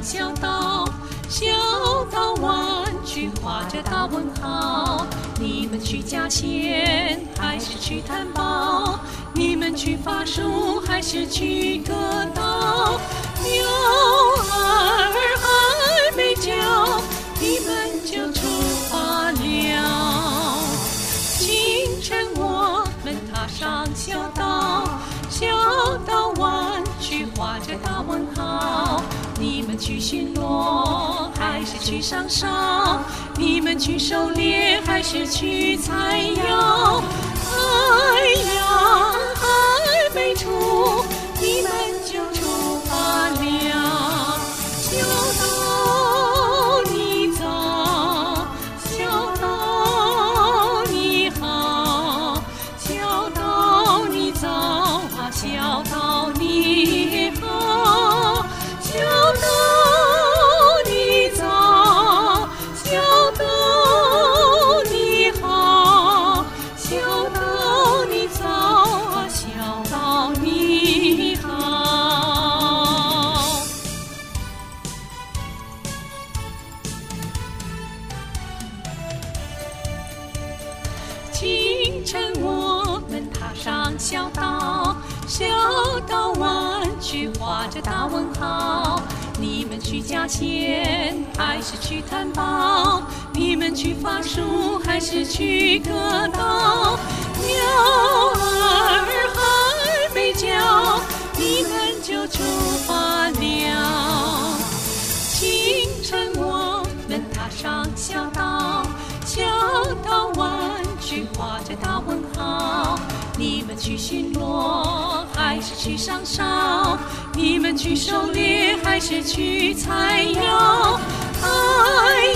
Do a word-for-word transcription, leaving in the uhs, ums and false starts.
小岛，小岛湾区画着大问号。你们去加线还是去探宝？你们去发书还是去割稻？鸟儿还没叫，你们就出发了。清晨我们踏上小岛，小岛湾区画着大问号。你们去巡逻还是去上哨？你们去狩猎还是去采药？太阳还没出，你们就出发了。小岛你早，小岛你好，小岛你早啊，小岛你好，小岛你早，小岛你好，小岛你早啊，小岛你好。清晨我们踏上小岛，小岛湾区画着大问号。你们去加线还是去探宝？你们去发书还是去割稻？鸟儿还没叫，你们就出发了。清晨我们踏上小岛，小岛湾区画着大问号。你们去巡逻还是去上哨？你们去狩猎还是去采药？太